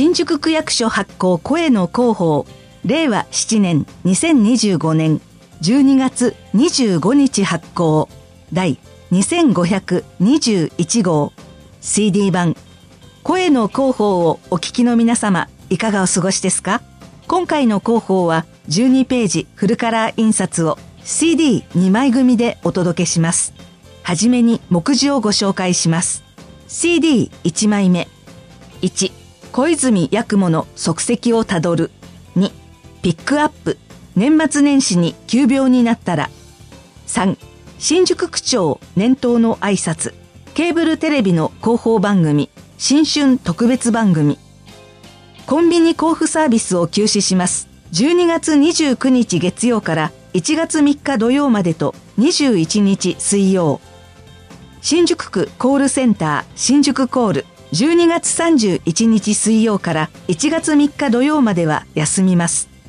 新宿区役所発行声の広報令和7年2025年12月25日発行第2521号 CD 版声の広報をお聞きの皆様、いかがお過ごしですか？今回の広報は12ページフルカラー印刷を CD2 枚組でお届けします。はじめに目次をご紹介します。CD1 枚目。1、小泉八雲の足跡をたどる。2、ピックアップ。年末年始に急病になったら。3、新宿区長年頭の挨拶。ケーブルテレビの広報番組。新春特別番組。コンビニ交付サービスを休止します。12月29日月曜から1月3日土曜までと21日水曜。新宿区コールセンター新宿コール12月31日水曜から1月3日土曜までは休みます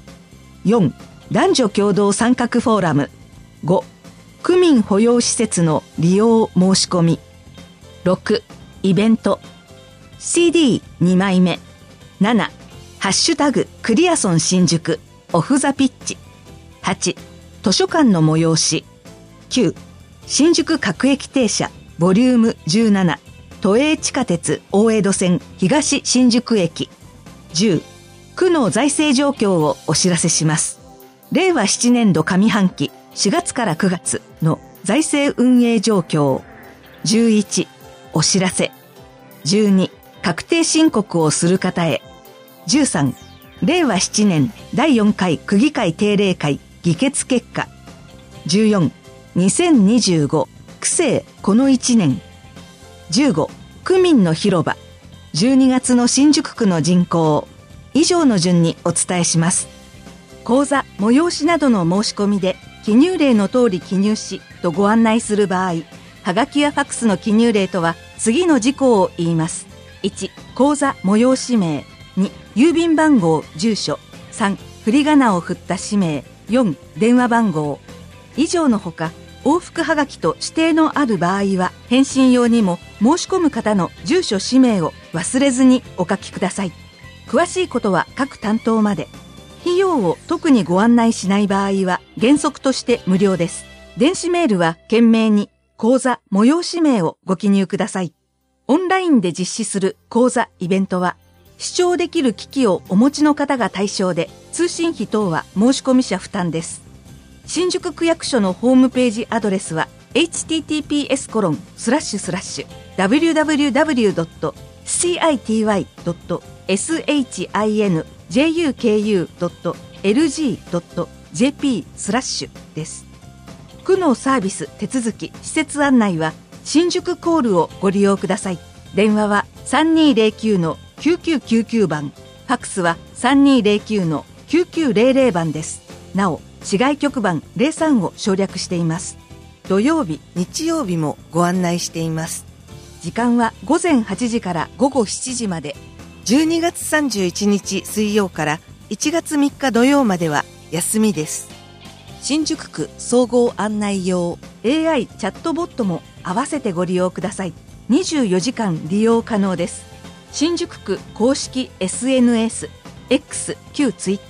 。4、男女共同参画フォーラム。5、区民保養施設の利用申し込み。6、イベント。CD2 枚目。7、ハッシュタグクリアソン新宿オフザピッチ。8、図書館の催し。9、新宿各駅停車ボリューム17都営地下鉄大江戸線東新宿駅。10、区の財政状況をお知らせします。令和7年度上半期4月から9月の財政運営状況。11、お知らせ。12、確定申告をする方へ。13、令和7年第4回区議会定例会議決結果。14、2025区政この1年。15、区民の広場。12月の新宿区の人口。以上の順にお伝えします。講座、催しなどの申し込みで記入例の通り記入しとご案内する場合、はがきやファックスの記入例とは次の事項を言います。1、講座催し名。2、郵便番号住所。3、振り仮名を振った氏名。4、電話番号。以上のほか往復はがきと指定のある場合は返信用にも申し込む方の住所氏名を忘れずにお書きください。詳しいことは各担当まで。費用を特にご案内しない場合は原則として無料です。電子メールは懸命に講座催し名をご記入ください。オンラインで実施する講座イベントは視聴できる機器をお持ちの方が対象で、通信費等は申込者負担です。新宿区役所のホームページアドレスは https://www.city.sinjuku.lg.jp/ です。区のサービス手続き施設案内は新宿コールをご利用ください。電話は3209-9999番、ファックスは3209-9900番です。なお市外局番03を省略しています。土曜日、日曜日もご案内しています。時間は午前8時から午後7時まで。12月31日水曜から1月3日土曜までは休みです。新宿区総合案内用 AI チャットボットも合わせてご利用ください。24時間利用可能です。新宿区公式 SNS、X、旧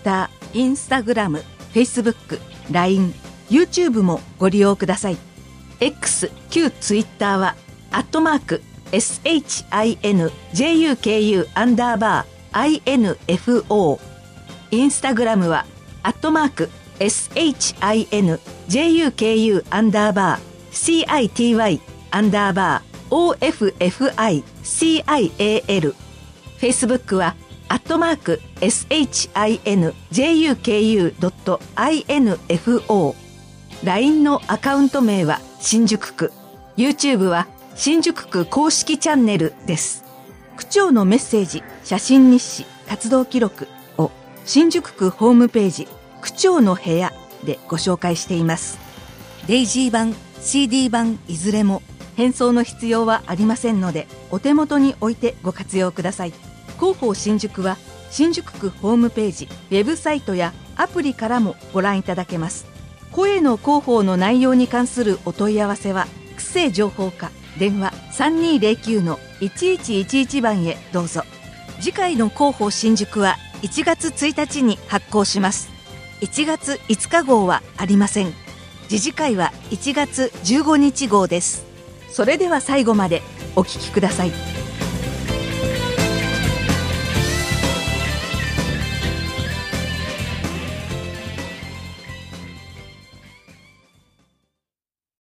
Twitter、Instagram、Facebook、LINE、YouTube もご利用ください。X、旧 Twitter は、@SHINJUKU_INFO。Instagram は、@SHINJUKU_CITY_OFFICIAL。Facebook は、@SHINJUKU.info。LINE のアカウント名は新宿区。YouTube は新宿区公式チャンネルです。区長のメッセージ、写真日誌、活動記録を新宿区ホームページ、区長の部屋でご紹介しています。デイジー版、CD 版いずれも返送の必要はありませんので、お手元に置いてご活用ください。広報新宿は新宿区ホームページ、ウェブサイトやアプリからもご覧いただけます。声の広報の内容に関するお問い合わせは、区政情報課電話3209-1111番へどうぞ。 次回の広報新宿は1月1日に発行します。1月5日号はありません。次次回は1月15日号です。それでは最後までお聞きください。